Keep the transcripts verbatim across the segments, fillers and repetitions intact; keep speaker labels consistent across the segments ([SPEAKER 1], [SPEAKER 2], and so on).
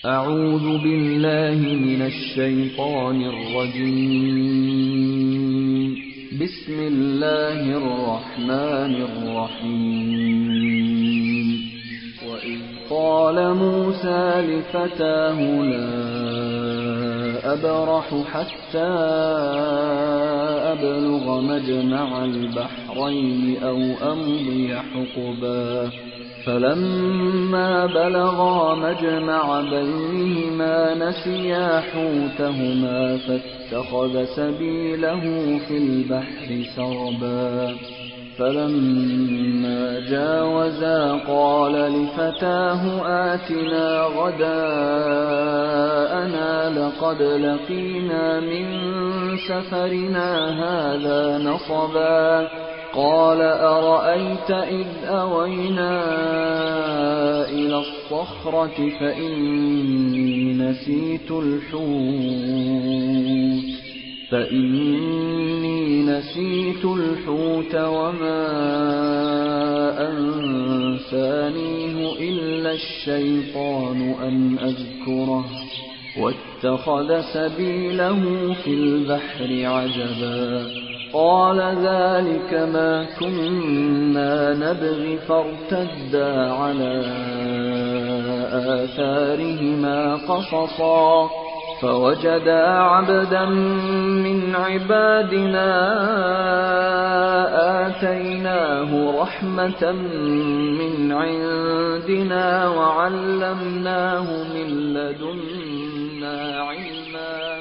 [SPEAKER 1] أعوذ بالله من الشيطان الرجيم. بسم الله الرحمن الرحيم. وإذ قال موسى لفتاه لا أبرح حتى أبلغ مجمع البحرين أو أمضي حقبا فلما بلغا مجمع بينهما نسيا حوتهما فاتخذ سبيله في البحر سربا فلما جاوزا قال لفتاه آتنا غداءنا لقد لقينا من سفرنا هذا نصبا قال أرأيت إذ أوينا إلى الصخرة فإني نسيت الحوت فإني نسيت الحوت وما أنسانيه إلا الشيطان أن أذكره واتخذ سبيله في البحر عجبا قال ذلك ما كنا نبغي فارتدا على آثارهما قصصا فوجدا عبدا من عبادنا آتيناه رحمة من عندنا وعلمناه من لدنا علما.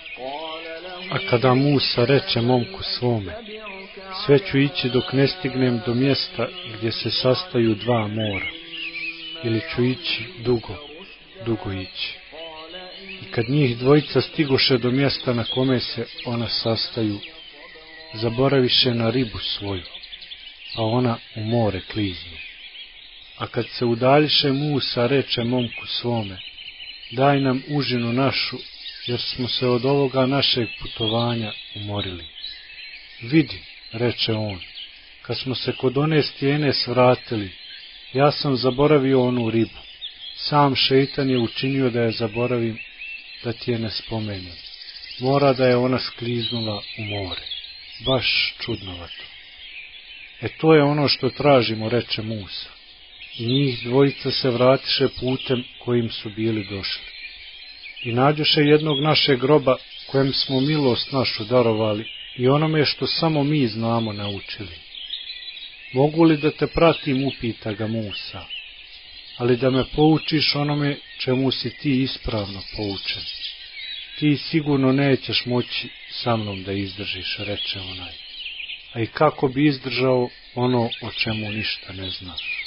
[SPEAKER 2] A kada Musa reče momku svome, sve ću ići dok ne stignem do mjesta gdje se sastaju dva mora, ili ću ići dugo, dugo ići. I kad njih dvojica stigoše do mjesta na kome se ona sastaju, zaboraviše na ribu svoju, a ona u more kliznu. A kad se udaljiše Musa reče momku svome, daj nam užinu našu, jer smo se od ovoga našeg putovanja umorili. Vidi, reče on, kad smo se kod one stijene svratili, ja sam zaboravio onu ribu. Sam šeitan je učinio da je zaboravim, da ti je ne spomenem. Mora da je ona skliznula u more. Baš čudnovato. E to je ono što tražimo, reče Musa. I njih dvojica se vratiše putem kojim su bili došli. I nađoše jednog našeg groba kojem smo milost našu darovali i onome što samo mi znamo naučili. Mogu li da te pratim, upita ga Musa, ali da me poučiš onome čemu si ti ispravno poučen. Ti sigurno nećeš moći sa mnom da izdržiš, reče onaj. A i kako bi izdržao ono o čemu ništa ne znaš?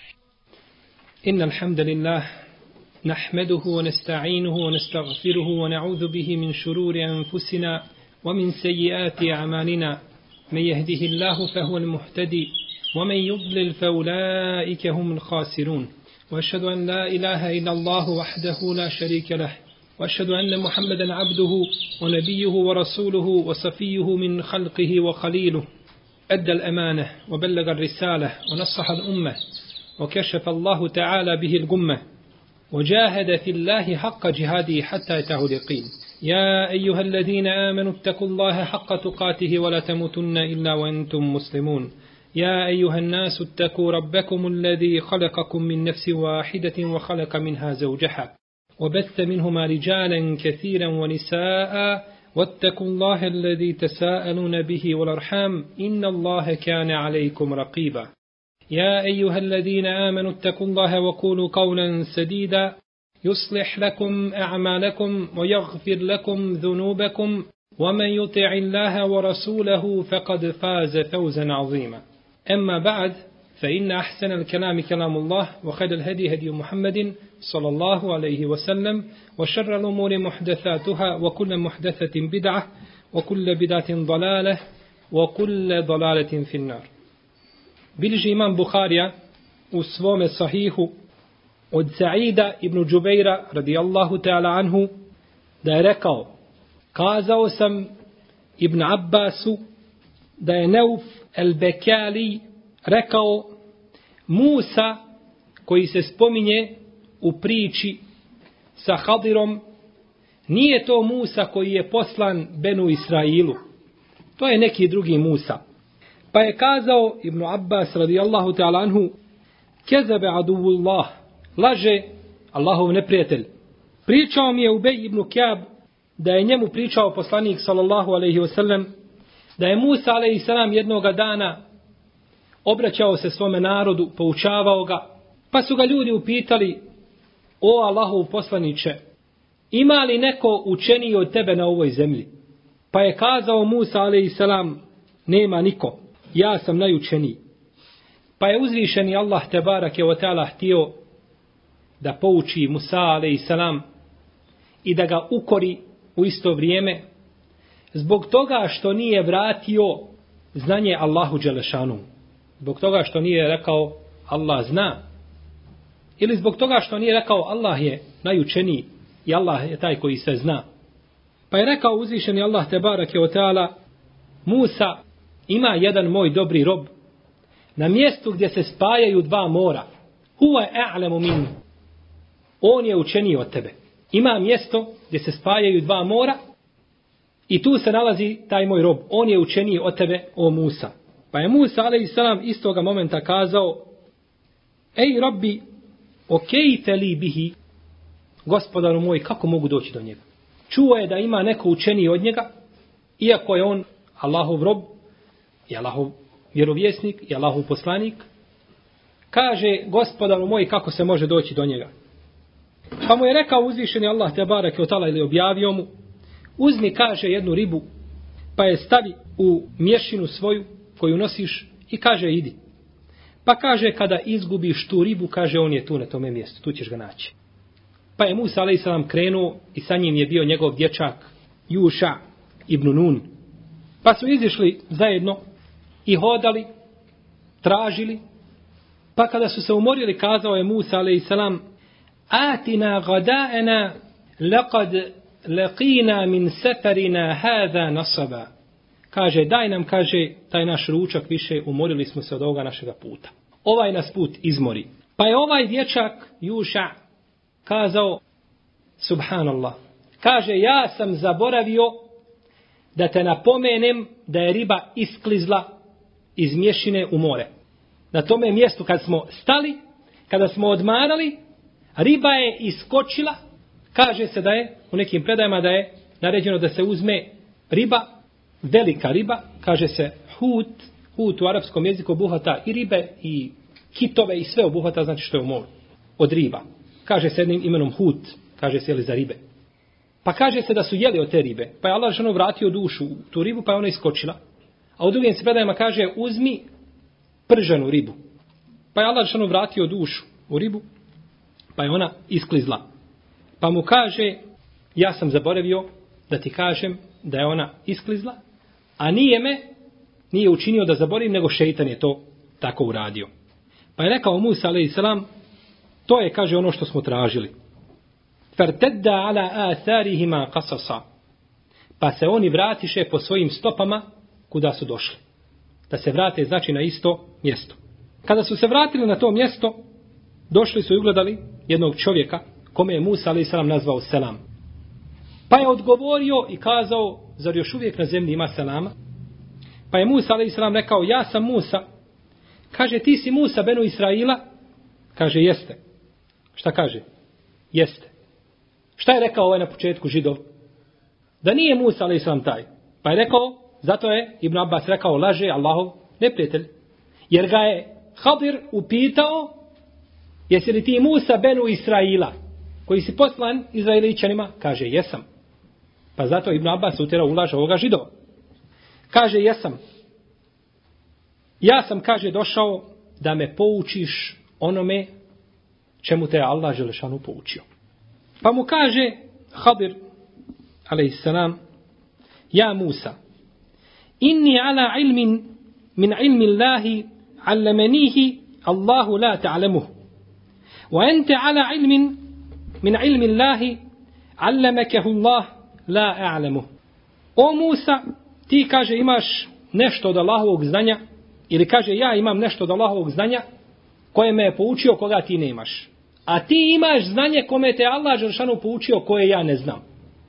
[SPEAKER 3] Inna alhamdulillah نحمده ونستعينه ونستغفره ونعوذ به من شرور أنفسنا ومن سيئات أعمالنا من يهده الله فهو المهتدي ومن يضلل فأولئك هم الخاسرون وأشهد أن لا إله إلا الله وحده لا شريك له وأشهد أن محمدا عبده ونبيه ورسوله وصفيه من خلقه وخليله أدى الأمانة وبلغ الرسالة ونصح الأمة وكشف الله تعالى به الغمة وجاهد في الله حق جهاده حتى أتاه اليقين. يا أيها الذين آمنوا اتقوا الله حق تقاته ولا تموتن إلا وأنتم مسلمون. يا أيها الناس اتقوا ربكم الذي خلقكم من نفس واحدة وخلق منها زوجها وبث منهما رجالا كثيرا ونساء واتقوا الله الذي تساءلون به والأرحام إن الله كان عليكم رقيبا. يا أيها الذين آمنوا اتقوا الله وقولوا قولا سديدا يصلح لكم أعمالكم ويغفر لكم ذنوبكم ومن يطع الله ورسوله فقد فاز فوزا عظيما. أما بعد فإن أحسن الكلام كلام الله وخير الهدي هدي محمد صلى الله عليه وسلم وشر الأمور محدثاتها وكل محدثة بدعة وكل بدعة ضلالة وكل ضلالة في النار. Bilježi imam Buharija u svome sahihu od Sa'ida ibn Džubeira radijallahu ta'ala anhu da je rekao, kazao sam Ibn Abbasu da je Neuf el-Bekali rekao, Musa koji se spominje u priči sa Hadirom, nije to Musa koji je poslan Benu Israilu. To je neki drugi Musa. Pa je kazao Ibn Abbas radijallahu ta'ala anhu, kezebe aduvullah, laže Allahov neprijatelj. Pričao mi je Ubej ibn Kjab da je njemu pričao poslanik sallallahu alejhi ve sellem, da je Musa alejhi selam jednoga dana obraćao se svome narodu, poučavao ga, pa su ga ljudi upitali: o Allahov poslaniče, ima li neko učeniji od tebe na ovoj zemlji? Pa je kazao Musa alejhi selam: nema niko, ja sam najučeniji. Pa je uzvišeni Allah tebarake ve taala htio da pouči Musa alejhi selam i da ga ukori u isto vrijeme, zbog toga što nije vratio znanje Allahu dželešanu, zbog toga što nije rekao Allah zna, ili zbog toga što nije rekao Allah je najučeniji i Allah je taj koji sve zna. Pa je rekao uzvišeni Allah tebarake ve taala: Musa, ima jedan moj dobri rob na mjestu gdje se spajaju dva mora. Huwa a'lamu min. On je učeniji od tebe. Ima mjesto gdje se spajaju dva mora i tu se nalazi taj moj rob. On je učeniji od tebe, o Musa. Pa je Musa alejhi selam istoga momenta kazao: ej Rabbi, okejte li bihi, gospodaru moj, kako mogu doći do njega? Čuo je da ima neko učeniji od njega, iako je on Allahov rob i Allahov vjerovjesnik i Allahov poslanik. Kaže: gospodaru moj, kako se može doći do njega? Pa mu je rekao uzvišeni Allah tebareke ve taala, ili objavio mu: uzmi, kaže, jednu ribu, pa je stavi u mješinu svoju koju nosiš i kaže idi. Pa kaže kada izgubiš tu ribu, kaže on je tu na tome mjestu, tu ćeš ga naći. Pa je Musa alejhi selam krenuo i sa njim je bio njegov dječak Juša ibn Nun. Pa su izišli zajedno i hodali, tražili. Pa kada su se umorili, kazao je Musa alejhi selam: atina gadaena laqad laqina min safarina hada nasaba. Kaže, daj nam, kaže, taj naš ručak više, umorili smo se od ovoga našega puta. Ovaj nas put izmori. Pa je ovaj dječak Juša kazao: subhanallah, kaže, ja sam zaboravio da te napomenem da je riba isklizla iz mješine u more. Na tome mjestu kad smo stali, kada smo odmarali, riba je iskočila. Kaže se da je, u nekim predajama da je naređeno da se uzme riba, velika riba, kaže se hut, hut u arapskom jeziku obuhvata i ribe i kitove i sve obuhvata, znači što je u moru, od riba. Kaže se jednim imenom hut, kaže se jeli za ribe. Pa kaže se da su jeli od te ribe, pa je Allah ženo vratio dušu u tu ribu, pa je ona iskočila. A u drugim se predajama kaže uzmi prženu ribu. Pa je Allah ženo vratio dušu u ribu, pa je ona isklizla. Pa mu kaže: ja sam zaboravio da ti kažem da je ona isklizla, a nije me, nije učinio da zaboravim, nego šeitan je to tako uradio. Pa je rekao Musa alejhi selam: to je, kaže, ono što smo tražili. Fartadda ala atharihima qasasa. Pa se oni vratiše po svojim stopama kuda su došli. Da se vrate, znači, na isto mjesto. Kada su se vratili na to mjesto, došli su i ugledali jednog čovjeka kome je Musa alejhi selam nazvao Selam. Pa je odgovorio i kazao: zar još uvijek na zemlji ima selama? Pa je Musa alejhi selam rekao: ja sam Musa. Kaže: ti si Musa Benu Israila? Kaže: jeste. Šta kaže? Jeste. Šta je rekao ovaj na početku Židov? Da nije Musa alejhi selam taj. Pa je rekao, zato je Ibn Abbas rekao: laže Allahov neprijatelj. Jer ga je Hadir upitao: jesi li ti Musa Benu Israila, koji si poslan Izraeličanima? Kaže: jesam. Pa zato Ibn Abbas utjerao u laž ovoga Židova. Kaže: jesam. Ja sam, kaže, došao da me poučiš onome čemu te Allah dželešanu poučio. Pa mu kaže Hadir alejhi selam: ja Musa, inni ala ilmin min ilmi Allahi allamanihi Allahu la ta'lamuhu, wa ente ala ilmin min ilmi Allahi allamakahu Allah la a'lamuhu. O Musa, ti, kaže, imaš nešto od Allahovog znanja, ili kaže ja imam nešto od Allahovog znanja koje me je poučio koga ti nemaš. a ti imaš znanje kome te Allah dželešanu poučio koje ja ne znam.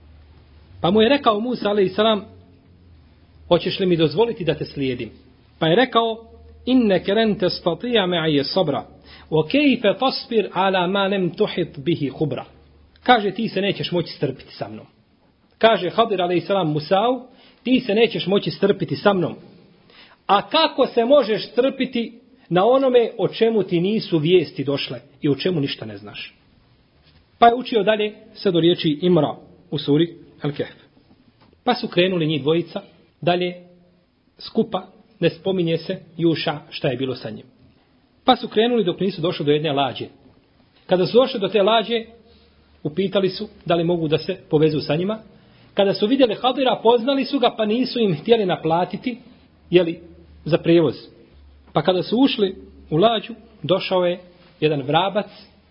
[SPEAKER 3] Pa mu je rekao Musa alejhi selam, hoćeš li mi dozvoliti da te slijedim? Pa je rekao, inneke len testatija ma'i sabra, wa kejfe tasbir ala ma lem tuhit bihi khubra. Kaže, ti se nećeš moći strpiti sa mnom. Kaže Hadir alejhi selam Musau, ti se nećeš moći strpiti sa mnom. A kako se možeš strpiti na onome o čemu ti nisu vijesti došle i o čemu ništa ne znaš? Pa je učio dalje sve do riječi Imra u suri Al-Kahf. Pa su krenuli njih dvojica dalje skupa, ne spominje se Juša šta je bilo sa njim. Pa su krenuli dok nisu došli do jedne lađe. Kada su došli do te lađe, upitali su da li mogu da se povezu sa njima. Kada su vidjeli Hadira, poznali su ga, pa nisu im htjeli naplatiti, jeli, za prijevoz. Pa kada su ušli u lađu, došao je jedan vrabac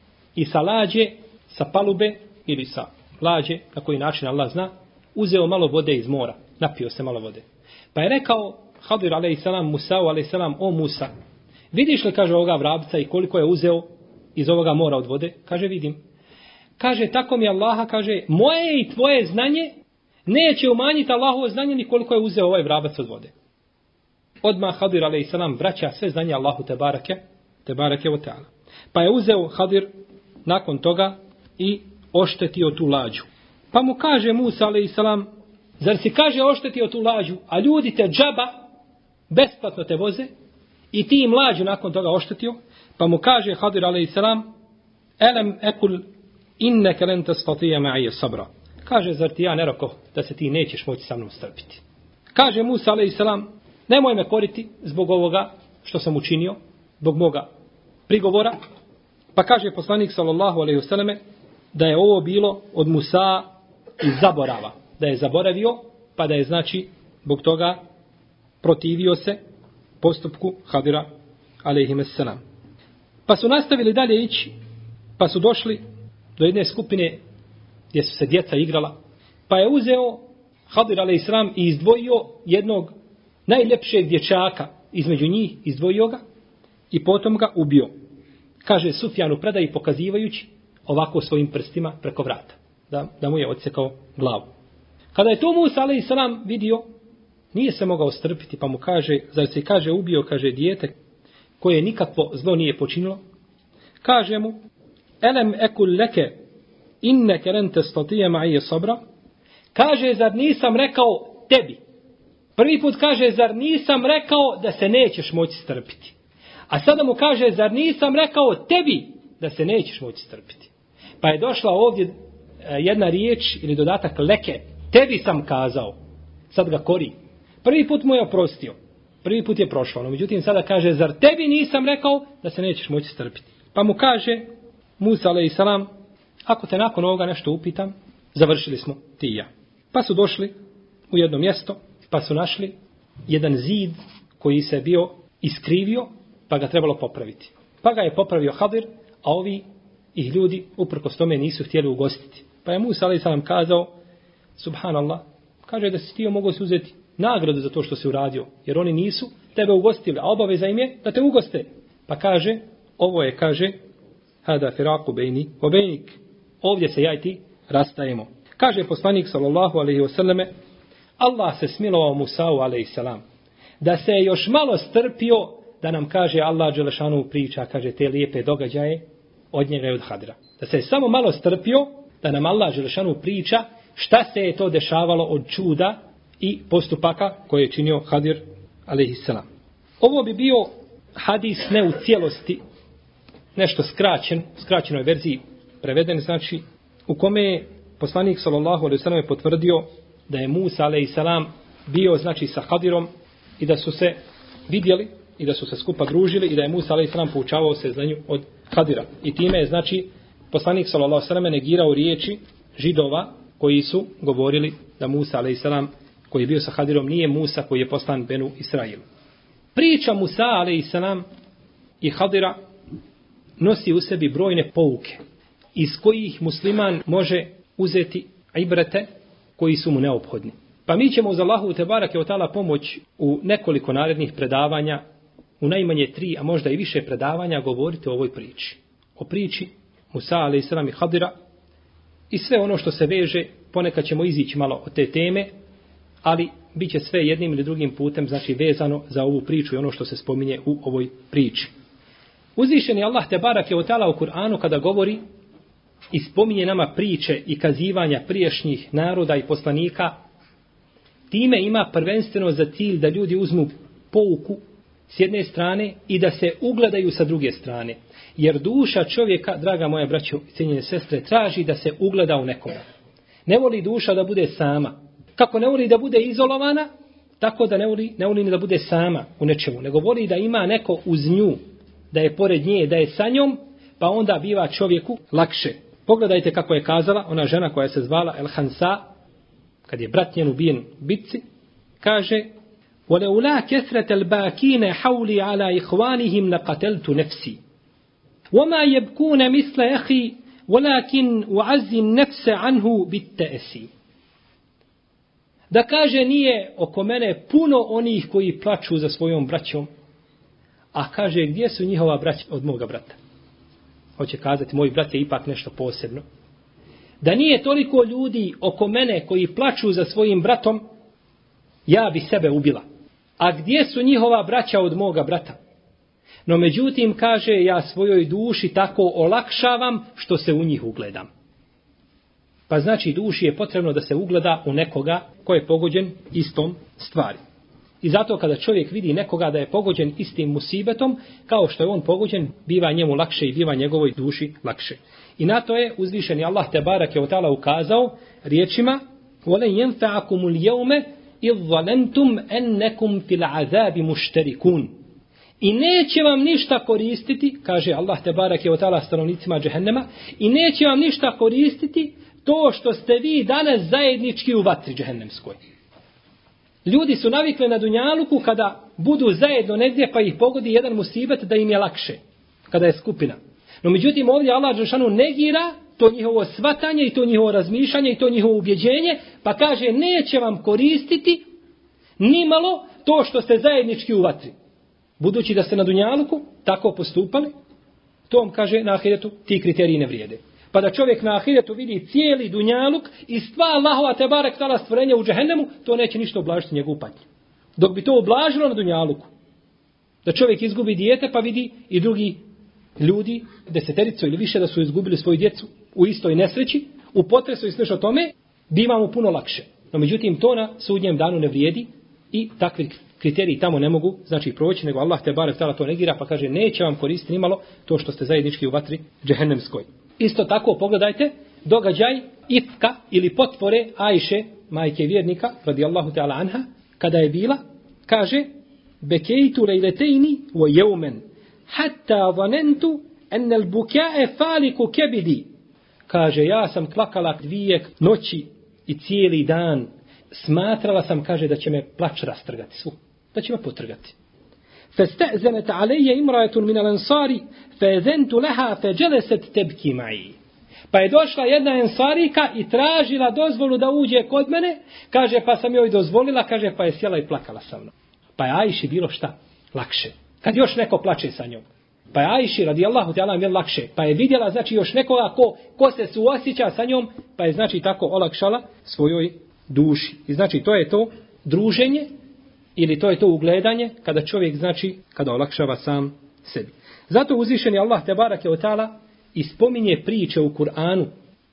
[SPEAKER 3] i sa lađe, sa palube ili sa lađe, na koji način Allah zna, uzeo malo vode iz mora, napio se malo vode. Pa je rekao Hadir alejhi selam Musau alejhi selam, o Musa, vidiš li, kaže, ovoga vrabca i koliko je uzeo iz ovoga mora od vode? Kaže, vidim. Kaže, tako mi Allaha, kaže, moje i tvoje znanje neće umanjiti Allahovo znanje ni koliko je uzeo ovaj vrabac od vode. Odmah Hadir alejhi selam vraća sve znanje Allahu te barake, te barake o ta'ala. Pa je uzeo Hadir nakon toga i oštetio tu lađu. Pa mu kaže Musa alejhi selam, zar si, kaže, oštetio tu lađu, a ljudi te džaba besplatno te voze i ti im lađu nakon toga oštetio? Pa mu kaže Hadir alejhi selam, elem ekul inneke len testatija ma'i sabra. Kaže, zar ti ja ne reko da se ti nećeš moći sa mnom strpiti? Kaže Musa alejhi selam, nemoj me koriti zbog ovoga što sam učinio, zbog moga prigovora. Pa kaže poslanik sallallahu alejhi ve selleme da je ovo bilo od Musa iz zaborava, da je zaboravio, pa da je, znači, zbog toga protivio se postupku Hadira alejhi selam. Pa su nastavili dalje ići, pa su došli do jedne skupine gdje su se djeca igrala, pa je uzeo Hadir alejhi selam i izdvojio jednog najljepšeg dječaka između njih, izdvojio ga i potom ga ubio. Kaže Sufjan u predaji pokazivajući ovako svojim prstima preko vrata, da, da mu je odsekao glavu. Kada je to Musa alejhi selam vidio, nije se mogao strpiti, pa mu kaže, zar se, kaže, ubio, kaže, dijete koje nikakvo zlo nije počinilo? Kaže mu, elem ekul leke inneke len testatija ma'i sabra. Kaže, zar nisam rekao tebi? Prvi put kaže, zar nisam rekao da se nećeš moći strpiti? A sada mu kaže, zar nisam rekao tebi da se nećeš moći strpiti? Pa je došla ovdje jedna riječ ili dodatak leke. Tebi sam kazao. Sad ga kori. Prvi put mu je oprostio. Prvi put je prošlo. No, međutim, sada kaže, zar tebi nisam rekao da se nećeš moći strpiti? Pa mu kaže Musa alejhi selam, ako te nakon ovoga nešto upitam, završili smo ti i ja. Pa su došli u jedno mjesto, pa su našli jedan zid koji se bio iskrivio, pa ga trebalo popraviti. Pa ga je popravio Hadir, a ovi ih ljudi uprkos tome nisu htjeli ugostiti. Pa je Musa alejhi selam kazao, subhanallah, kaže da si ti mogao se uzeti nagradu za to što si uradio, jer oni nisu tebe ugostili, a obaveza im je da te ugoste. Pa kaže, ovo je, kaže, hada firaku bejni o bejnik, ovdje se ja i ti rastajemo. Kaže poslanik sallallahu alejhi ve selleme, Allah se smilovao Musau alejhi selam, da se je još malo strpio da nam kaže Allah dželešanu priča, kaže, te lijepe događaje od njega i od Hadira. Da se je samo malo strpio da nam Allah dželešanu priča šta se je to dešavalo od čuda i postupaka koje je činio Hadir alejhi selam. Ovo bi bio hadis ne u cijelosti, nešto skraćen, skraćenoj verziji preveden, znači u kome je poslanik sallallahu alejhi ve sellem potvrdio da je Musa alejhi selam bio, znači, sa Hadirom i da su se vidjeli i da su se skupa družili i da je Musa alejhi selam poučavao se znanju od Hadira. I time je, znači, poslanik sallallahu alejhi ve sellem negirao riječi Židova koji su govorili da Musa alejhi selam koji je bio sa Hadirom nije Musa koji je poslan Benu Israilu. Priča Musa alejhi selam i Hadira nosi u sebi brojne pouke iz kojih musliman može uzeti ibrete koji su mu neophodni. Pa mi ćemo uz Allahu te barake o ta'ala pomoć u nekoliko narednih predavanja, u najmanje tri, a možda i više predavanja, govoriti o ovoj priči. O priči Musa alejhi selam i Hadira i sve ono što se veže, ponekad ćemo izići malo od te teme, ali bit će sve jednim ili drugim putem, znači vezano za ovu priču i ono što se spominje u ovoj priči. Uzvišeni Allah te barake ve taala u Kur'anu kada govori i spominje nama priče i kazivanja prijašnjih naroda i poslanika, time ima prvenstveno za cilj da ljudi uzmu pouku s jedne strane i da se ugledaju sa druge strane. Jer duša čovjeka, draga moja braćo i cijenjene sestre, traži da se ugleda u nekoga. Ne voli duša da bude sama. Kako ne voli da bude izolovana, tako da ne voli, ne voli ni da bude sama u nečemu. Nego voli da ima neko uz nju, da je pored nje, da je sa njom, pa onda biva čovjeku lakše. Pogledajte kako je kazala ona žena koja se zvala El Hansa, kad je brat njen ubijen u bitci, kaže: وَلَوْلَا كَثْرَةَ الْبَاكِينَ حَوْلِي عَلَى إِخْوَانِهِمْ لَقَتَلْتُ نَفْسِي وَمَا يَبْكُونَ مِثْلَ أَخِي وَلَكِنْ أُعَزِّ النَّفْسَ عَنْهُ بِالتَّأْسِي. Da kaže, nije oko mene puno onih koji plaču za svojom braćom, a kaže, gdje su njihova braća od moga brata? Hoće kazati, moj brat je ipak nešto posebno. Da nije toliko ljudi oko mene koji plaču za svojim bratom, ja bi sebe ubila. A gdje su njihova braća od moga brata? No međutim, kaže, ja svojoj duši tako olakšavam što se u njih ugledam. Pa znači duši je potrebno da se ugleda u nekoga ko je pogođen istom stvari. I zato kada čovjek vidi nekoga da je pogođen istim musibetom, kao što je on pogođen, biva njemu lakše i biva njegovoj duši lakše. I na to je uzvišeni Allah te barake ve taala ukazao riječima: وَلَنْ يَنْفَعَكُمُ الْيَوْمَ إِذْ ظَنَنْتُمْ أَنَّكُمْ فِي الْعَذَابِ مُشْتَرِكُونَ. I neće vam ništa koristiti, kaže Allah te barake ve taala stanovnicima džehennema, i neće vam ništa koristiti to što ste vi danas zajednički u vatri džehennemskoj. Ljudi su navikli na dunjaluku kada budu zajedno negdje pa ih pogodi jedan musibet da im je lakše, kada je skupina. No međutim ovdje Allah dželešanu negira to njihovo shvatanje i to njihovo razmišljanje i to njihovo ubjeđenje, pa kaže neće vam koristiti nimalo to što ste zajednički u vatri. Budući da ste na dunjaluku tako postupali, to vam kaže na ahiretu ti kriteriji ne vrijede. Pa da čovjek na ahiretu vidi cijeli dunjaluk i stva Allahova te barek tala stvorenja u džehennemu, to neće ništa ublažiti njegovu patnju. Dok bi to ublažilo na dunjaluku, da čovjek izgubi dijete pa vidi i drugi ljudi, desetericu ili više, da su izgubili svoju djecu u istoj nesreći, u potresu i slično tome, biva mu puno lakše. No međutim, to na sudnjem danu ne vrijedi i takvi kriteriji tamo ne mogu, znači proći, nego Allah te barek tala to negira, pa kaže neće vam koristiti nimalo to što ste zajednički u vatri džehennemskoj. Isto tako pogledajte događaj ifka ili potvore Ajše, majke vjernika, radijallahu ta'ala anha, kada je bila, kaže: Bekejtu lejletejni wa jeumen, hatta vanentu ennel bukae faliku kebidi. Kaže, ja sam plakala dvije noći i cijeli dan. Smatrala sam, kaže, da će me plač rastrgati svu, da će me potrgati. فاستأذنت علي امرأة من الأنصار فأذنت لها فجلست تبكي معي. Pa je došla jedna ensarika i tražila dozvolu da uđe kod mene, kaže, pa sam joj dozvolila, kaže, pa je sjela i plakala sa mnom. Pa je Ajši bilo šta? Lakše. Kad još neko plače sa njom. Pa je Ajši radijallahu ta'ala je lakše. Pa je vidjela, znači, još nekoga ko, ko se suosjeća sa njom, pa je, znači, tako olakšala svojoj duši. I znači, to je to druženje, ili to je to ugledanje kada čovjek, znači, kada olakšava sam sebi. Zato uzvišeni Allah te barake ve taala ispominje priče u Kur'anu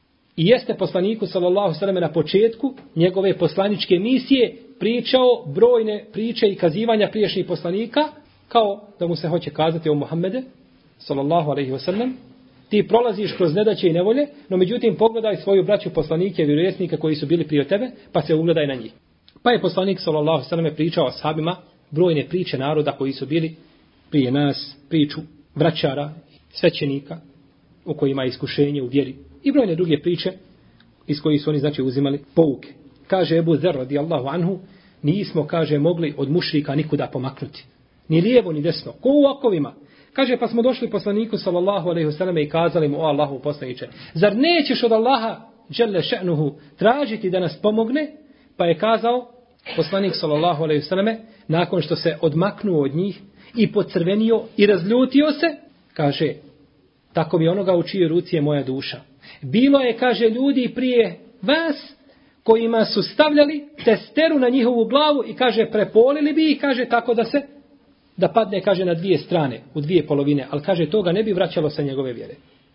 [SPEAKER 3] i jeste poslaniku sallallahu alejhi ve sellem na početku njegove poslaničke misije pričao brojne priče i kazivanja prijašnjih poslanika, kao da mu se hoće kazati: o Muhammede sallallahu alejhi ve sellem, ti prolaziš kroz nedaće i nevolje, no međutim pogledaj svoju braću poslanike, vjerovjesnike koji su bili prije tebe, pa se ugledaj na njih. Pa je poslanik sallallahu alejhi ve sellem pričao ashabima brojne priče naroda koji su bili prije nas, priču vraćara, svećenika u kojima je iskušenje u vjeri i brojne druge priče iz kojih su oni, znači, uzimali pouke. Kaže Ebu Zer radijallahu anhu: nismo, kaže, mogli od mušrika nikuda pomaknuti, ni lijevo ni desno, ko u okovima. Kaže, pa smo došli poslaniku sallallahu alejhi ve sellem i kazali mu: o Allahu poslaniče, zar nećeš od Allaha dželle še'nuhu tražiti da nas pomogne? Pa je kazao poslanik sallallahu alejhi ve selleme, nakon što se odmaknuo od njih i pocrvenio i razljutio se, kaže: tako mi onoga u čijoj ruci je moja duša. Bilo je, kaže, ljudi prije vas kojima su stavljali testeru na njihovu glavu i, kaže, prepolili bi i, kaže, tako da se, da padne, kaže, na dvije strane, u dvije polovine, ali, kaže, toga ne bi vraćalo sa njegove vjere.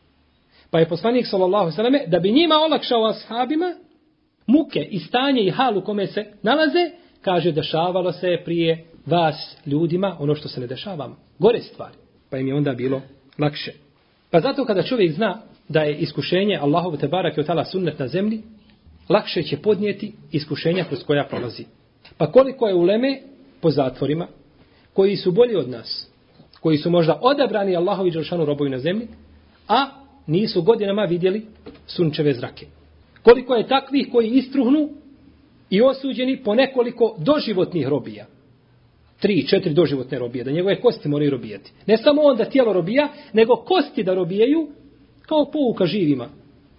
[SPEAKER 3] Pa je poslanik, sallallahu alejhi ve selleme, da bi njima olakšao ashabima muke i stanje i hal u kome se nalaze, kaže, dešavalo se prije vas ljudima ono što se ne dešava, gore stvari. Pa im je onda bilo lakše. Pa zato kada čovjek zna da je iskušenje Allahov te barake od ta'ala sunnet na zemlji, lakše će podnijeti iskušenja kroz koja prolazi. Pa koliko je uleme po zatvorima, koji su bolji od nas, koji su možda odabrani Allahovi dželešanu robovi na zemlji, a nisu godinama vidjeli sunčeve zrake. Koliko je takvih koji istruhnu i osuđeni po nekoliko doživotnih robija. Tri, četiri doživotne robije, da njegove kosti moraju robijati. Ne samo on da tijelo robija, nego kosti da robijaju kao pouka živima,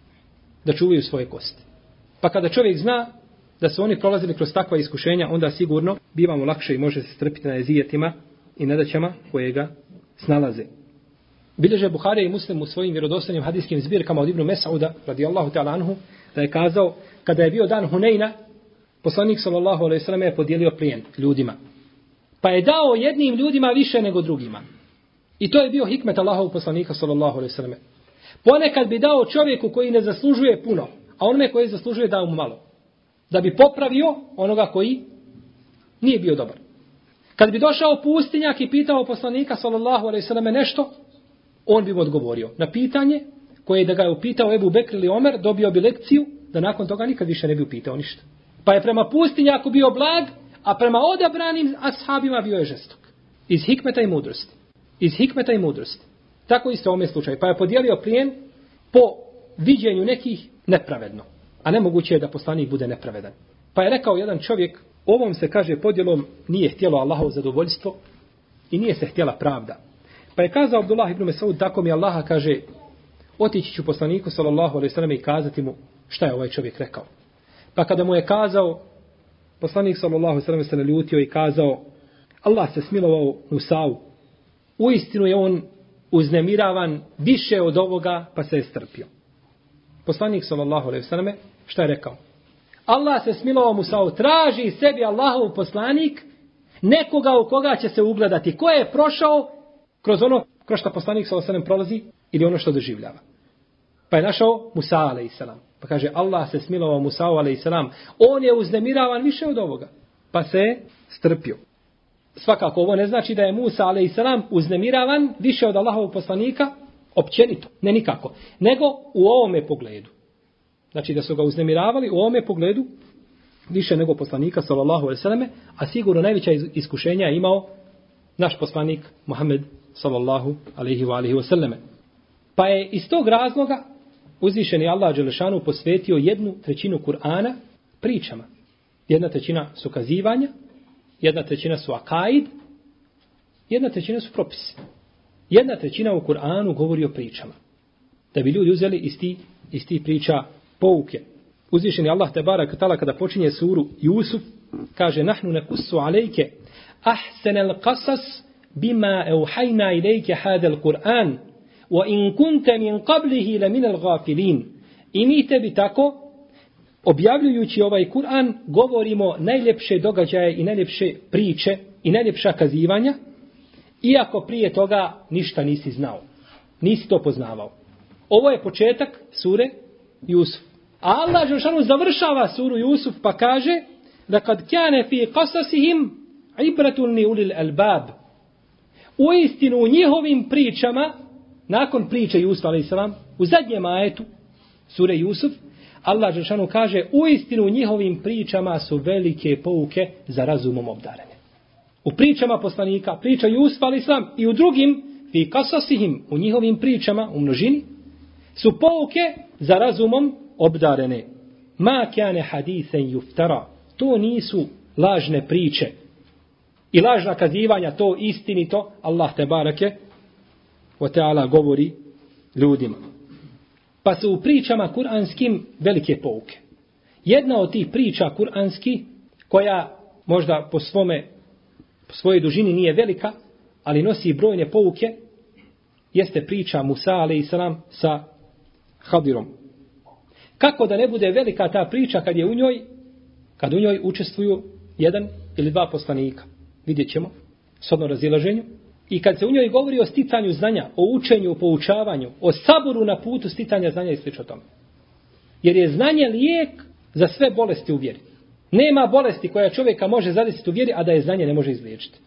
[SPEAKER 3] da čuvaju svoje kosti. Pa kada čovjek zna da su oni prolazili kroz takva iskušenja, onda sigurno bivamo lakše i može se strpiti na ezijetima i nedaćama koje ga snalaze. Bilježe Buharija i Muslim u svojim vjerodostojnim hadijskim zbirkama od Ibnu Mes'uda, radijallahu ta'ala anhu, da je kazao, kada je bio dan Hunejna, poslanik sallallahu alejhi ve sellem je podijelio plijen ljudima. Pa je dao jednim ljudima više nego drugima. I to je bio hikmet Allahovog poslanika sallallahu alejhi ve sellem. Ponekad bi dao čovjeku koji ne zaslužuje puno, a onome koji zaslužuje dao mu malo. Da bi popravio onoga koji nije bio dobar. Kad bi došao pustinjak i pitao poslanika sallallahu alejhi ve sellem nešto, on bi mu odgovorio na pitanje koje da ga je upitao Ebu Bekr ili Omer, dobio bi lekciju da nakon toga nikad više ne bi upitao ništa. Pa je prema pustinjaku bio blag, a prema odabranim ashabima bio je žestok. Iz hikmeta i mudrosti. Iz hikmeta i mudrosti. Tako isto u ovome slučaju. Pa je podijelio plijen po viđenju nekih nepravedno. A nemoguće je da poslanik bude nepravedan. Pa je rekao jedan čovjek, ovom se kaže podjelom nije htjelo Allahovo zadovoljstvo i nije se htjela pravda. Pa je kazao Abdullah ibn Mes'ud, tako mi Allaha, kaže, otići ću poslaniku sallallahu alejhi ve sellem i kazati mu šta je ovaj čovjek rekao. Pa kada mu je kazao, poslanik sallallahu alejhi ve sellem se naljutio i kazao, Allah se smilovao Musa'u. Uistinu je on uznemiravan više od ovoga, pa se je strpio. Poslanik sallallahu alejhi ve sellem šta je rekao? Allah se smilovao Musa'u, traži sebi Allahov poslanik nekoga u koga će se ugledati. Ko je prošao kroz ono kroz što poslanik sallallahu alejhi ve sellem prolazi ili ono što doživljava. Pa je našao Musa alejselam. Pa kaže, Allah se smilovao Musa alejselam. On je uznemiravan više od ovoga. Pa se je strpio. Svakako ovo ne znači da je Musa alejselam uznemiravan više od Allahovog poslanika općenito. Ne nikako. Nego u ovome pogledu. Znači da su ga uznemiravali u ovome pogledu više nego poslanika sallallahu alejhi ve selleme, a sigurno najveća iskušenja je imao naš poslanik Muhammed sallallahu alejhi ve alihi ve selleme. Pa je iz tog razloga uzvišeni Allah dželešanu posvetio jednu trećinu Kur'ana pričama. Jedna trećina su kazivanja, jedna trećina su akaid, jedna trećina su propisi. Jedna trećina u Kur'anu govori o pričama. Da bi ljudi uzeli iz tih iz tih priča pouke. Uzvišeni Allah tebarek ve taala kada počinje suru Jusuf kaže nahnu nakussu alejke ahsanal qasas bima auhayna ilayka hada alquran wa in kunta min qablihi la min alghafilin. I mi tebi tako objavljujući ovaj Kur'an govorimo najljepše događaje i najljepše priče i najljepša kazivanja, iako prije toga ništa nisi znao. Nisi to poznavao. Ovo je početak sure Jusuf. A Allah dželešanu završava suru Jusuf pa kaže da kad kane fi qasasihim ibratun li ulil albab. Uistinu u njihovim pričama, nakon priče Jusuf alejselam, u zadnjem ajetu sure Jusuf, Allah dželešanu kaže uistinu u njihovim pričama su velike pouke za razumom obdarene. U pričama poslanika, priča Jusuf alejselam i u drugim fi qasasihim, u njihovim pričama u množini su pouke za razumom obdarene. Ma kane hadithan yuftara. To nisu lažne priče i lažna kazivanja, to istinito Allah te barake wa ta'ala govori ljudima. Pa su u pričama kuranskim velike pouke. Jedna od tih priča kuranski, koja možda po svome po svojoj dužini nije velika, ali nosi brojne pouke, jeste priča Musa alejselam sa Hadirom. Kako da ne bude velika ta priča kad je u njoj, kad u njoj učestvuju jedan ili dva poslanika. Vidjet ćemo, shodno razilaženju. I kad se u njoj govori o sticanju znanja, o učenju, o poučavanju, o saboru na putu sticanja znanja i slično tome. Jer je znanje lijek za sve bolesti u vjeri. Nema bolesti koja čovjeka može zadesiti u vjeri, a da je znanje ne može izliječiti.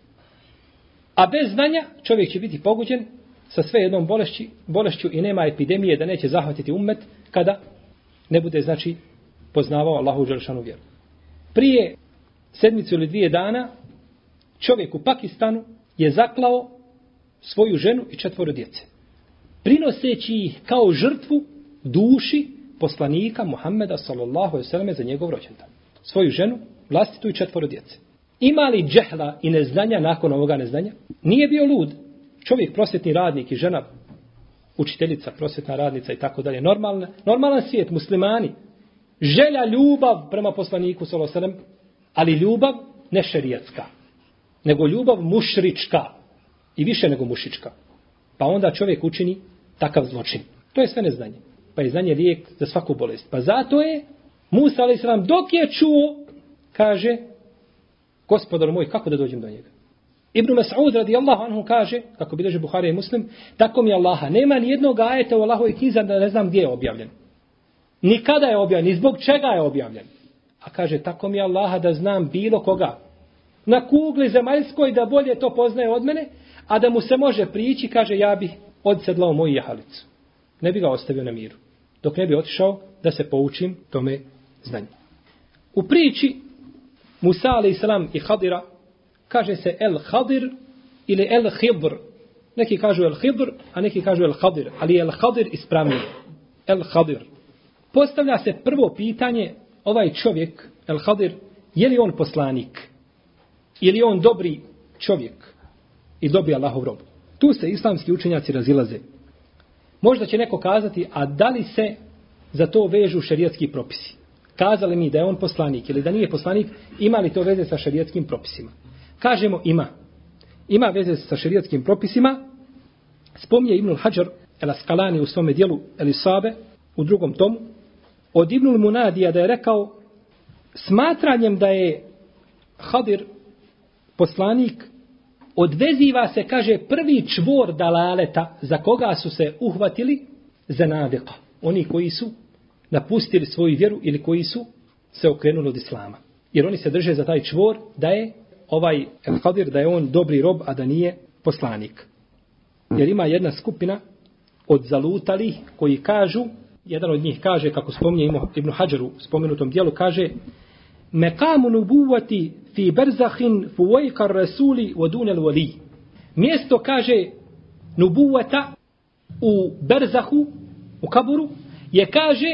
[SPEAKER 3] A bez znanja čovjek će biti pogođen sa sve jednom bolešću, bolešću i nema epidemije da neće zahvatiti ummet kada ne bude, znači, poznavao Allahu dželešanu vjeru. Prije sedmicu ili dvije dana čovjek u Pakistanu je zaklao svoju ženu i četvoro djece, prinoseći ih kao žrtvu duši poslanika Muhammeda sallallahu alejhi ve selleme za njegov rođendan. Svoju ženu, vlastitu i četvoro djece. Ima li džehla i neznanja nakon ovoga neznanja? Nije bio lud. Čovjek, prosvjetni radnik i žena, učiteljica, prosvjetna radnica i tako dalje. Normalna, normalan svijet, muslimani. Želja, ljubav prema poslaniku sallallahu alejhi ve sellem, ali ljubav ne šerijatska, nego ljubav mušrička i više nego mušička. Pa onda čovjek učini takav zločin. To je sve neznanje. Pa je znanje lijek za svaku bolest. Pa zato je Musa alejselam dok je čuo, kaže, gospodar moj, kako da dođem do njega? Ibn Mas'ud radijallahu anhu kaže, kako bilježi Buharija i Muslim, tako mi Allaha, nema ni jednog ajeta u Allahovoj knjizi da ne znam gdje je objavljen. Nikada je objavljen, ni zbog čega je objavljen. A kaže, tako mi Allaha da znam bilo koga na kugli zemaljskoj da bolje to poznaje od mene, a da mu se može prići, kaže, ja bih odsedlao moju jahalicu. Ne bi ga ostavio na miru, dok ne bi otišao da se poučim tome znanju. U priči Musa alejselam i Hadira kaže se El Hadir ili El Hidr. Neki kažu El Hidr, a neki kažu El Hadir, ali El Hadir ispravnije. El Hadir. Postavlja se prvo pitanje, ovaj čovjek, El Hadir, je li on poslanik? Je li on dobri čovjek i dobri Allahov rob? Tu se islamski učenjaci razilaze. Možda će neko kazati, a da li se za to vežu šerijatski propisi? Kazali mi da je on poslanik ili da nije poslanik, ima li to veze sa šerijatskim propisima? Kažemo ima. Ima veze sa šerijatskim propisima. Spominje Ibnul Hadžar el Askalani u svome dijelu El Isabe u drugom tomu od Ibnul Munadija da je rekao, smatranjem da je Hadir poslanik odveziva se, kaže, prvi čvor dalaleta za koga su se uhvatili zanadika. Oni koji su napustili svoju vjeru ili koji su se okrenuli od islama. Jer oni se drže za taj čvor da je ovaj El Hadir, da je on dobri rob, a da nije poslanik. Jer ima jedna skupina od zalutalih koji kažu, jedan od njih kaže, kako spominje Ibn Hadžar u spomenutom dijelu, kaže Mekamu nubuvati fi berzahin fuvajkar rasuli vodunel vali. Mjesto, kaže, nubuvata u berzahu, u kaburu, je, kaže,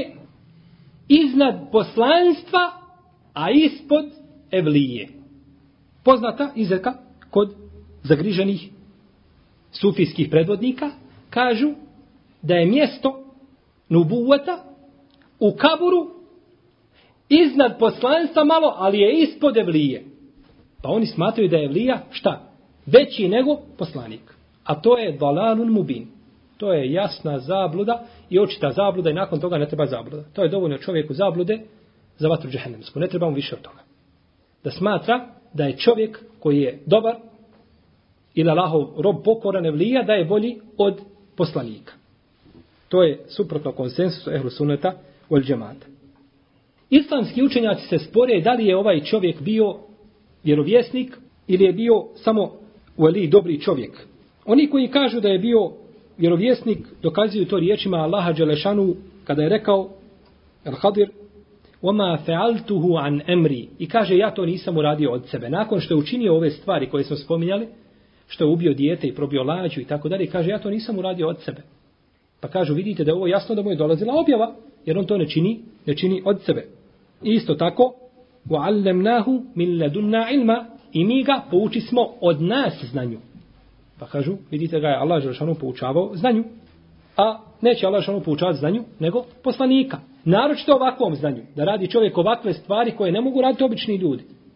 [SPEAKER 3] iznad poslanstva, a ispod evlije. Poznata izreka kod zagriženih sufijskih predvodnika, kažu da je mjesto nubuvata u kaburu iznad poslanstva malo, ali je ispod evlije. Pa oni smatraju da je evlija šta? Veći nego poslanik. A to je dalalun mubin. To je jasna zabluda i očita zabluda i nakon toga ne treba zabluda. To je dovoljno čovjeku zablude za vatru džehennemsku. Ne treba mu više od toga. Da smatra da je čovjek koji je dobar ili Allahov rob pokoran evlija, da je bolji od poslanika. To je suprotno konsensusu ehlu sunneta wal džemata. Islamski učenjaci se spore da li je ovaj čovjek bio vjerovjesnik ili je bio samo veli, dobri čovjek. Oni koji kažu da je bio vjerovjesnik dokazuju to riječima Allaha dželešanu kada je rekao El Hadir وَمَا فَعَلْتُهُ عَنْ أَمْرِ i kaže ja to nisam uradio od sebe. Nakon što je učinio ove stvari koje smo spominjali, što je ubio dijete i probio lađu i tako dalje, kaže ja to nisam uradio od sebe. Pa kažu vidite da je ovo jasno da mu je dolazila objava, jer on to ne čini, ne čini od sebe. I isto tako وَعَلَّمْنَاهُ مِنْ لَدُنَّا عِلْمًا i mi ga pouči smo od nas znanju. Pa kažu, vidite ga je Allah dželešanu poučavao znanju, a neće Allah dželešanu poučavati znanju, nego poslanika. Naročito ovakvom znanju, da radi čovjek ovakve stvari koje ne mogu raditi obični ljudi.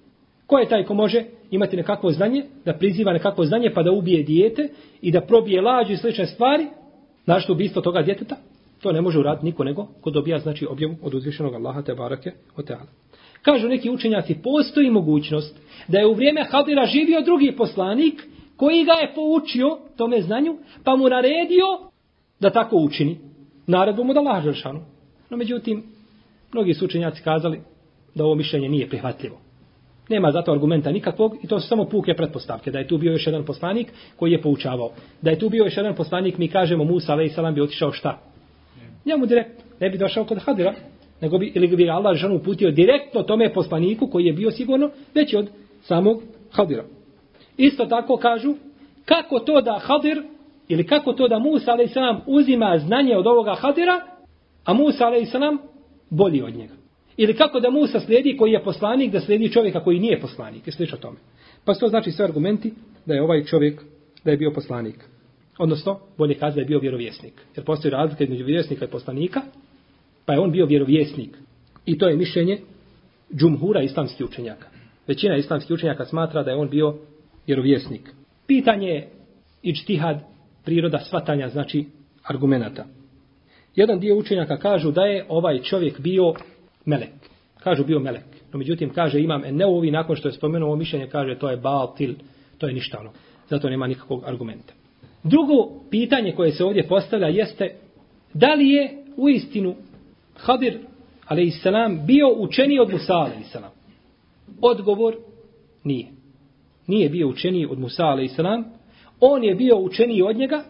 [SPEAKER 3] Ko je taj ko može imati nekakvo znanje, da priziva nekakvo znanje pa da ubije dijete i da probije lađu i slične stvari, znači ubistvo toga djeteta? To ne može uraditi niko nego ko dobija znači objavu od uzvišenog Allaha te barake o teala. Kažu neki učenjaci, postoji mogućnost da je u vrijeme Hadira živio drugi poslanik koji ga je poučio tome znanju, pa mu naredio da tako učini. Naredbom od Allaha dželešanu. No međutim, mnogi su učenjaci kazali da ovo mišljenje nije prihvatljivo. Nema zato argumenta nikakvog i to su samo puke pretpostavke. Da je tu bio još jedan poslanik koji je poučavao. Da je tu bio još jedan poslanik, mi kažemo Musa alejhi selam bi otišao šta? Njemu direktno, ne bi došao kod Hadira, nego bi, ili bi Allah žanu uputio direktno tome poslaniku koji je bio sigurno veći od samog Hadira. Isto tako kažu, kako to da Hadir, ili kako to da Musa alejhi selam uzima znanje od ovoga Hadira, a Musa alejhi selam bolji od njega. Ili kako da Musa slijedi koji je poslanik, da slijedi čovjeka koji nije poslanik, i slično tome. Pa to znači sve argumenti da je ovaj čovjek, da je bio poslanik. Odnosno, bolje kazati da je bio vjerovjesnik. Jer postoji razlika između vjerovjesnika i poslanika, pa je on bio vjerovjesnik. I to je mišljenje džumhura islamskih učenjaka. Većina islamskih učenjaka smatra da je on bio vjerovjesnik. Pitanje je iđtihad, priroda shvatanja, znači argumenata. Jedan dio učenjaka kažu da je ovaj čovjek bio melek. Kažu bio melek. No međutim kaže imam Enevovi nakon što je spomenuo ovo mišljenje kaže to je batil, to je ništavno. Zato nema nikakvog argumenta. Drugo pitanje koje se ovdje postavlja jeste da li je uistinu Hadir alejselam bio učeniji od Musa alejselam? Odgovor nije. Nije bio učeniji od Musa alejselam. On je bio učeniji od njega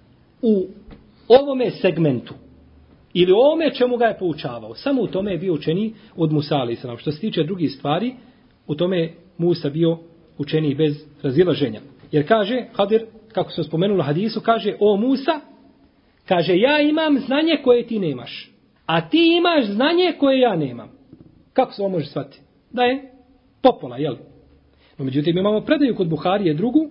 [SPEAKER 3] u ovome segmentu. Ili o ome čemu ga je poučavao. Samo u tome je bio učeniji od Musa alejselam. Što se tiče drugih stvari, u tome je Musa bio učeniji bez razilaženja. Jer kaže Hadir, kako smo spomenuli u hadisu, kaže o Musa, kaže ja imam znanje koje ti nemaš. A ti imaš znanje koje ja nemam. Kako se ovo može shvatiti? Da je popola, jel? No, međutim, imamo predaju kod Buharije drugu,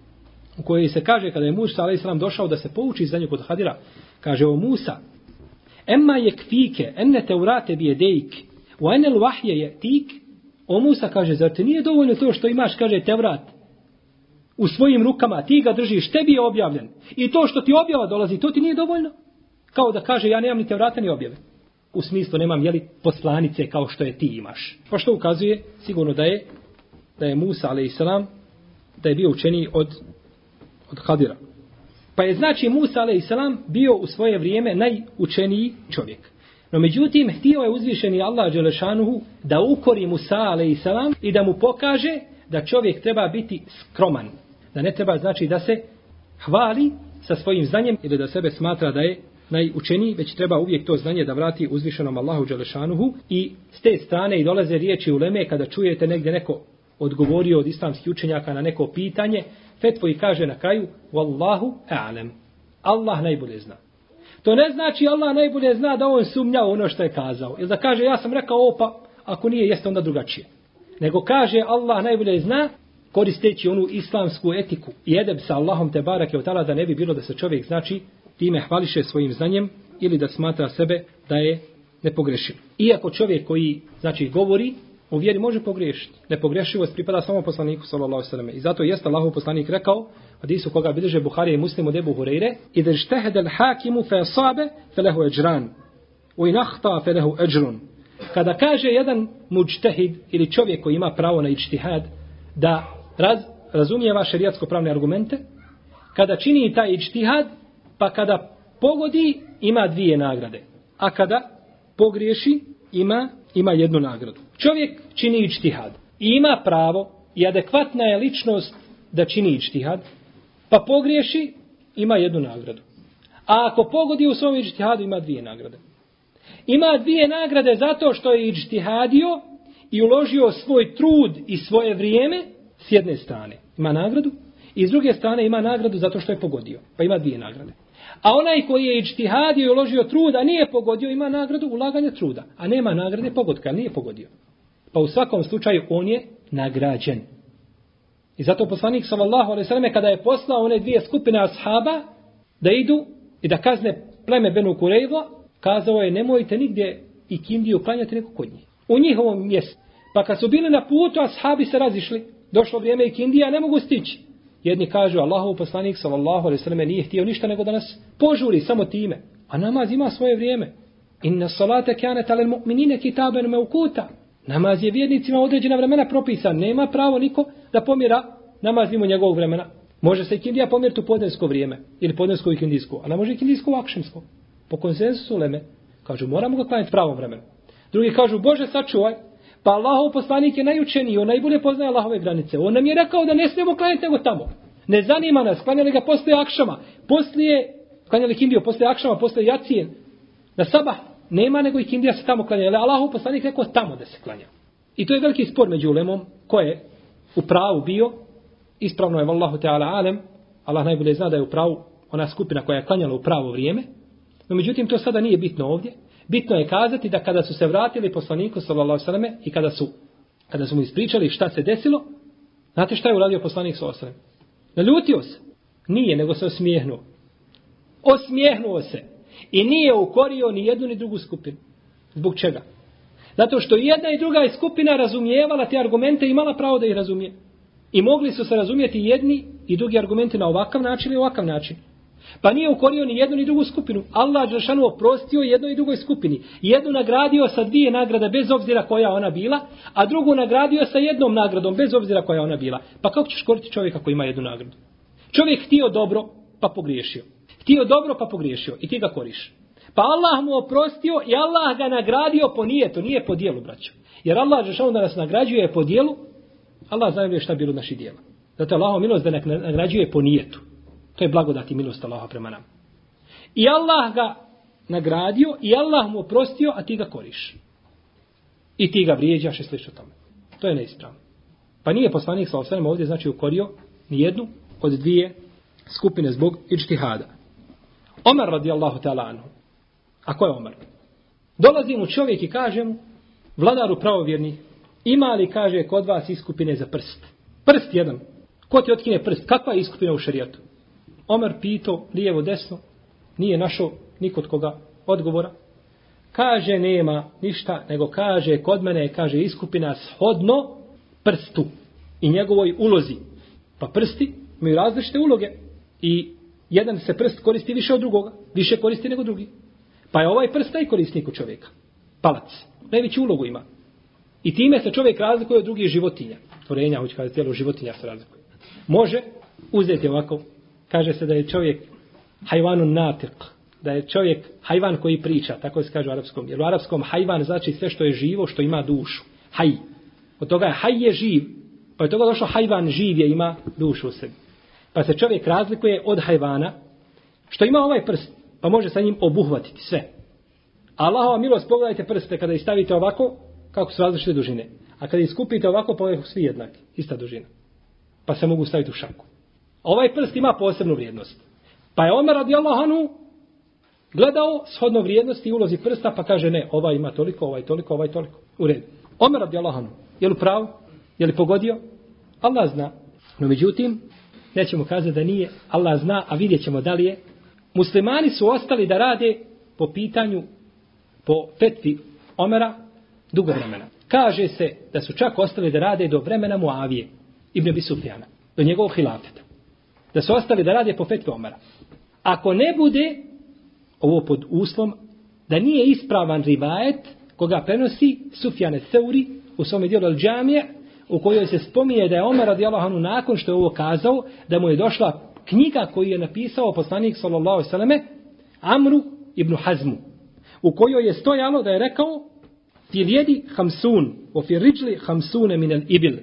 [SPEAKER 3] u kojoj se kaže kada je Musa alejselam došao da se pouči znanju kod Hadira, kaže o Musa, emma yekfike enne teurate bi yedejk wa ene l-wahje jetik. O Musa kaže, zar te nije dovoljno to što imaš, kaže Tevrat u svojim rukama, ti ga držiš, tebi je objavljen. I to što ti objava dolazi, to ti nije dovoljno? Kao da kaže, ja nemam ni Tevrata ni objave. U smislu nemam, jeli, poslanice kao što je ti imaš. Pa što ukazuje, sigurno da je, da je Musa, alejselam, da je bio učeniji od, od Hadira. Pa je znači Musa, alejselam, bio u svoje vrijeme najučeniji čovjek. No međutim, htio je uzvišeni Allah dželešanuhu da ukori Musa, alejselam, i da mu pokaže da čovjek treba biti skroman. Da ne treba znači da se hvali sa svojim znanjem ili da sebe smatra da je najučeniji, već treba uvijek to znanje da vrati uzvišenom Allahu dželešanuhu. I s te strane i dolaze riječi uleme kada čujete negdje neko odgovorio od islamskih učenjaka na neko pitanje, fetvo i kaže na kraju Wallahu a'lam. Allah najbolje zna. To ne znači Allah najbolje zna da on sumnja ono što je kazao. Ili da kaže ja sam rekao ovo pa ako nije jeste onda drugačije. Nego kaže Allah najbolje zna koristeći onu islamsku etiku i edeb sa Allahom te barake od tala da ne bi bilo da se čovjek znači time hvališe svojim znanjem ili da smatra sebe da je nepogrešiv. Iako čovjek koji znači govori u vjeri može pogriješiti. Nepogrešivost pripada samo poslaniku sallallahu alejhi ve selleme. I zato jeste Allahov poslanik rekao, hadisu koga bilježe Buharija i Muslim od Ebu Hurajre, idha ijtahada al-hakimu fa asabe falahu ajran wa in akhta falahu ajrun. Kada kaže jedan mujtehid ili čovjek koji ima pravo na ijtihad da raz, razumijeva šerijatsko pravne argumente, kada čini taj ijtihad, pa kada pogodi ima dvije nagrade, a kada pogriješi ima ima jednu nagradu. Čovjek čini ijtihad i ima pravo i adekvatna je ličnost da čini ijtihad, pa pogriješi ima jednu nagradu. A ako pogodi u svom ijtihadu ima dvije nagrade. Ima dvije nagrade zato što je ijtihadio i uložio svoj trud i svoje vrijeme s jedne strane. Ima nagradu i s druge strane ima nagradu zato što je pogodio. Pa ima dvije nagrade. A onaj koji je ijtihadio i uložio trud, a nije pogodio, ima nagradu ulaganja truda. A nema nagrade pogotka, ali nije pogodio. Pa u svakom slučaju on je nagrađen. I zato poslanik sallallahu alejhi ve selleme kada je poslao one dvije skupine ashaba da idu i da kazne pleme Benu Kurejza, kazao je nemojte nigdje i kindiju klanjati nego kod njih. U njihovom mjestu. Pa kad su bili na putu, ashabi se razišli. Došlo vrijeme ikindija, ne mogu stići. Jedni kažu, Allahov poslanik sallallahu alejhi ve sellem nije htio ništa nego da nas požuri samo time. A namaz ima svoje vrijeme. Inna salate kanat alel mu'minina kitaban mawquta. Namaz je vjernicima određena vremena propisan. Nema pravo niko da pomjera namaz mimo njegovog vremena. Može se ikindija pomjeriti u podnevsko vrijeme ili podnevsko ikindijsko, a ne može ikindijsko u akšamsko. Po konsensusu uleme kažu moramo ga klanjati pravom vremenu. Drugi kažu Bože sačuvaj, pa Allahov poslanik je najučeniji, on najbolje poznaje Allahove granice. On nam je rekao da ne smijemo klanjati nego tamo. Ne zanima nas, klanjali ga poslije akšama, poslije klanjali ikindiju, poslije akšama, poslije jacije. Na sabah nema nego ikindija se tamo klanja. Ali Allahov poslanik rekao tamo da se klanja. I to je veliki spor među ulemom ko je u pravu bio. Ispravno je vallahu ta'ala alem. Allah najbolje zna da je u pravu ona skupina koja je klanjala u pravo vrijeme. No međutim to sada nije bitno ovdje. Bitno je kazati da kada su se vratili poslaniku sallallahu alejhi ve selleme i kada su kada su mu ispričali šta se desilo, znate šta je uradio poslanik sallallahu alejhi ve sellem? Naljutio se. Nije, nego se osmijehnuo. Osmijehnuo se. I nije ukorio ni jednu ni drugu skupinu. Zbog čega? Zato što i jedna i druga je skupina razumijevala te argumente i imala pravo da ih razumije. I mogli su se razumijeti jedni i drugi argumenti na ovakav način i ovakav način. Pa nije ukorio ni jednu ni drugu skupinu. Allah dželešanu oprostio jednoj i drugoj skupini. Jednu nagradio sa dvije nagrade bez obzira koja ona bila, a drugu nagradio sa jednom nagradom bez obzira koja ona bila. Pa kako ćeš koriti čovjeka koji ima jednu nagradu? Čovjek htio dobro pa pogriješio. Htio dobro pa pogriješio i ti ga koriš. Pa Allah mu oprostio i Allah ga nagradio po nijetu, nije po dijelu, braćo. Jer Allah dželešanu da nas nagrađuje po dijelu, Allah zna šta bilo naši dijela. Zato Allahova milost da nas nagrađuje po nijetu. To je blagodat i milost Allaha prema nama. I Allah ga nagradio i Allah mu oprostio, a ti ga koriš. I ti ga vrijeđaš i slično tome. To je neispravno. Pa nije poslanik sallallahu alejhi ve sellem ovdje znači ukorio ni jednu od dvije skupine zbog iđtihada. Omar radijallahu ta'ala anhu. A ko je Omar? Dolazi mu čovjek i kaže mu, vladaru pravovjerni, ima li, kaže, kod vas iskupine za prst? Prst jedan. Ko ti otkine prst? Kakva je iskupina u šerijatu? Omar pitao lijevo desno, nije našao nikod koga odgovora. Kaže nema ništa, nego kaže kod mene, kaže iskupina shodno prstu i njegovoj ulozi. Pa prsti imaju različite uloge i jedan se prst koristi više od drugoga, više koristi nego drugi. Pa je ovaj prst najkorisniji kod čovjeka. Palac. Najveću ulogu ima. I time se čovjek razlikuje od drugih životinja. Tvorenja, hoće kada tijelo životinja se razlikuje. Može uzeti ovako. Kaže se da je čovjek hajvanun natiq. Da je čovjek hajvan koji priča. Tako se kaže u arapskom. Jer u arapskom hajvan znači sve što je živo, što ima dušu. Haj. Od toga je haj je živ. Pa je toga došlo hajvan živ je, ima dušu u sebi. Pa se čovjek razlikuje od hajvana što ima ovaj prst. Pa može sa njim obuhvatiti sve. Allahova milost, pogledajte prste kada ih stavite ovako, kako su različite dužine. A kada ih skupite ovako, pa svi jednaki. Ista dužina. Pa se mogu staviti u šaku. Ovaj prst ima posebnu vrijednost. Pa je Omer radijallahu anhu gledao shodno vrijednosti i ulozi prsta, pa kaže ne, ovaj ima toliko, ovaj toliko, ovaj toliko. U redu. Omer radijallahu anhu, je li pravo? Je li pogodio? Allah zna. No međutim, nećemo kazati da nije. Allah zna, a vidjet ćemo da li je. Muslimani su ostali da rade po pitanju, po fetvi Omera, dugo vremena. Kaže se da su čak ostali da rade do vremena Muavije, ibn Abi Sufjana, do njegovog hilafeta. Da su ostali da rade po fetvi Omera. Ako ne bude, ovo pod uslovom, da nije ispravan rivajet koga prenosi Sufjan Seuri u svome dijelu Al-Džamije, u kojoj se spominje da je Omer radijallahu anhu nakon što je ovo kazao, da mu je došla knjiga koju je napisao poslanik sallallahu alejhi ve selleme Amru ibn Hazmu, u kojoj je stojalo da je rekao fil jedi hamsun o fil riđli hamsune minel ibil.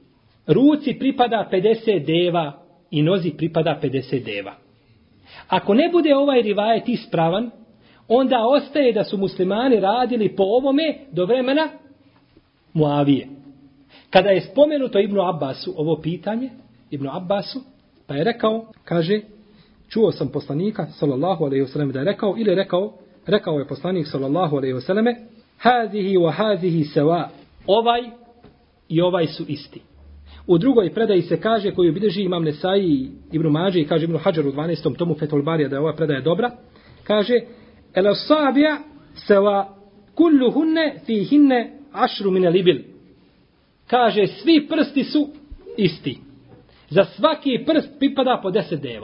[SPEAKER 3] Ruci pripada pedeset deva i nozi pripada pedeset deva. Ako ne bude ovaj rivajet ispravan, onda ostaje da su muslimani radili po ovome do vremena Muavije. Kada je spomenuto Ibnu Abbasu ovo pitanje, Ibnu Abbasu, pa je rekao, kaže, čuo sam poslanika, sallallahu alejhi ve sellem, da je rekao, ili rekao, rekao je poslanik, sallallahu alejhi ve selleme, hazihi wa hazihi sewa, ovaj i ovaj su isti. U drugoj predaji se kaže, koju bilježi imam Nesai i Ibnu Mađe i kaže Ibnu Hadžar u dvanaestom tomu Fethul Barija da je ova predaja dobra, kaže, el asabija sewa kulluhunne fihinne ašru min al-ibil. kaže svi prsti su isti. Za svaki prst pripada po deset deva.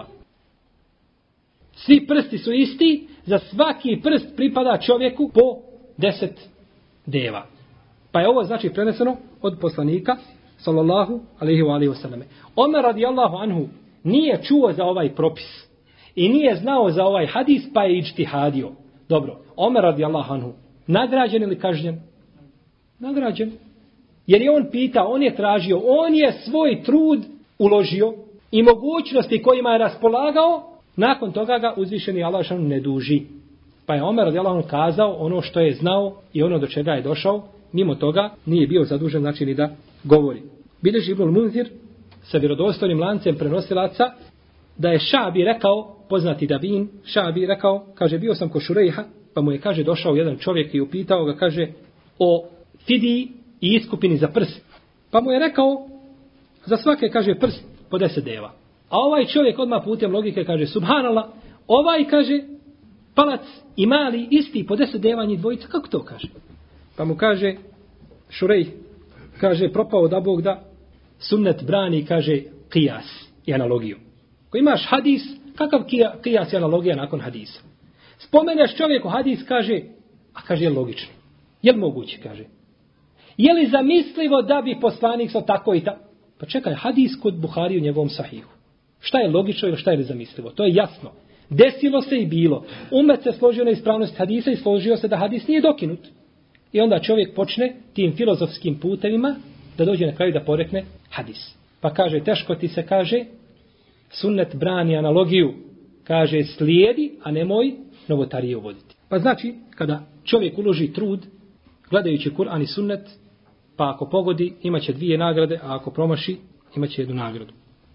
[SPEAKER 3] Svi prsti su isti, za svaki prst pripada čovjeku po deset deva. Pa je ovo znači preneseno od poslanika sallallahu alejhi ve alihi wasallam. Omer radijallahu anhu nije čuo za ovaj propis i nije znao za ovaj hadis, pa je idžtihadio. Dobro, Omer radijallahu anhu nagrađen ili kažnjen? Nagrađen. Jer je on pitao, on je tražio, on je svoj trud uložio i mogućnosti kojima je raspolagao, nakon toga ga uzvišeni Allah šanu ne duži. Pa je Omer radijallahu anhu kazao ono što je znao i ono do čega je došao, mimo toga nije bio zadužen, znači ni da govori. Bilježi Ibnul Munzir sa vjerodostojnim lancem prenosilaca da je Šabi rekao, poznati Dabin, Šabi rekao, kaže, bio sam kod Šurejha, pa mu je, kaže, došao jedan čovjek i upitao ga, kaže, o fidiji i iskupini za prst. Pa mu je rekao, za svake, kaže, prst po deset deva. A ovaj čovjek odmah putem logike kaže, subhanallah, ovaj, kaže, palac i mali, isti po deset deva njih dvojica, kako to kaže? Pa mu kaže, Šurej, kaže, propao da Bog da, sunnet brani, kaže, kijas i analogiju. Ko imaš hadis, kakav kijas i analogija nakon hadisa? Spomeneš čovjeku hadis, kaže, a kaže, je logično. Je li moguće, kaže? Je li zamislivo da bi poslanik sa tako i tako? Pa čekaj, hadis kod Buhari u njegovom sahihu. Šta je logično ili šta je nezamislivo? To je jasno. Desilo se i bilo. Umet se složio na ispravnost hadisa i složio se da hadis nije dokinut. I onda čovjek počne tim filozofskim putevima da dođe na kraju da porekne hadis. Pa kaže, teško ti se kaže, sunnet brani analogiju, kaže, slijedi, a nemoj novotarije uvoditi. Pa znači, kada čovjek uloži trud, gledajući Kur'an i sunnet, pa ako pogodi, imaće dvije nagrade, a ako promaši, imaće jednu nagradu.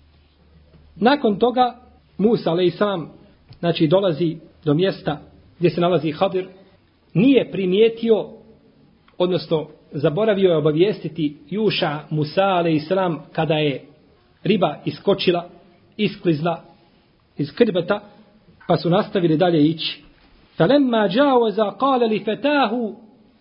[SPEAKER 3] Nakon toga, Musa alejsalam, znači, dolazi do mjesta gdje se nalazi Hadir, nije primijetio, odnosno zaboravio je obavijestiti Juša Musa alejsalam kada je riba iskočila, isklizla iz krbeta, pa su nastavili dalje ići. Falemma džawaza qala li fatahu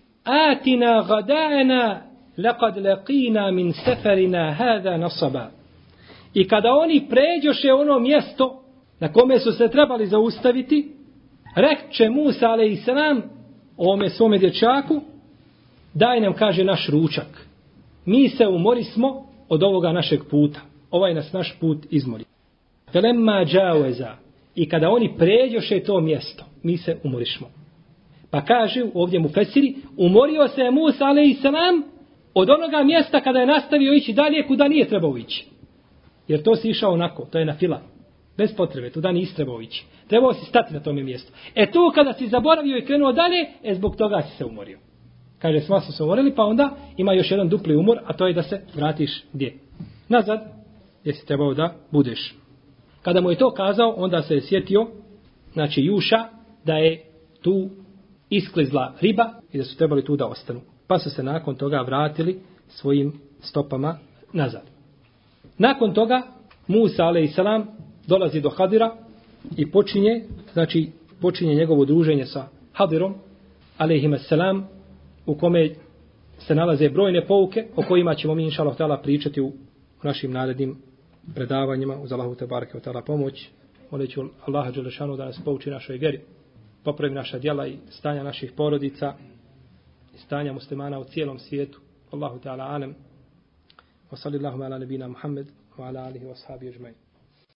[SPEAKER 3] atina gada'ana laqad laqina min safarina hada nasaba. I kada oni pređoše ono mjesto na kome su se trebali zaustaviti, rekče Musa alejsalam ome svome dječaku, daj nam, kaže, naš ručak. Mi se umorismo od ovoga našeg puta. Ovaj nas naš put izmori. Falemma džawaza. I kada oni pređoše to mjesto, mi se umorišmo. Pa kaže ovdje mu Fesiri, umorio se Musa alejsalam od onoga mjesta kada je nastavio ići dalje kuda nije trebao ići. Jer to si išao onako, to je na fila. Bez potrebe, tu da nisi trebao ići. Trebao si stati na tome mjestu. E tu kada si zaboravio i krenuo dalje, e zbog toga si se umorio. Kaže, sva su se umorili, pa onda ima još jedan dupli umor, a to je da se vratiš gdje? Nazad, gdje si trebao da budeš. Kada mu je to kazao, onda se je sjetio, znači Juša, da je tu isklizla riba i da su trebali tu da ostanu. Pa su se nakon toga vratili svojim stopama nazad. Nakon toga Musa alejsalam dolazi do Hadira i počinje, znači počinje njegovo druženje sa Hadirom alejhimassalam, u kome se nalaze brojne pouke o kojima ćemo mi inšallah ta'ala pričati u našim narednim predavanjima. Uz Allahu te bareke ve taala pomoć, moleću Allaha dželle šanu da nas pouči našoj vjeri, popravi naša djela i stanja naših porodica i stanja muslimana u cijelom svijetu. Allahu ta'ala alem. Wa sallallahu ala nabina Muhammed wa ala alihi wa ashabihi ajma'in.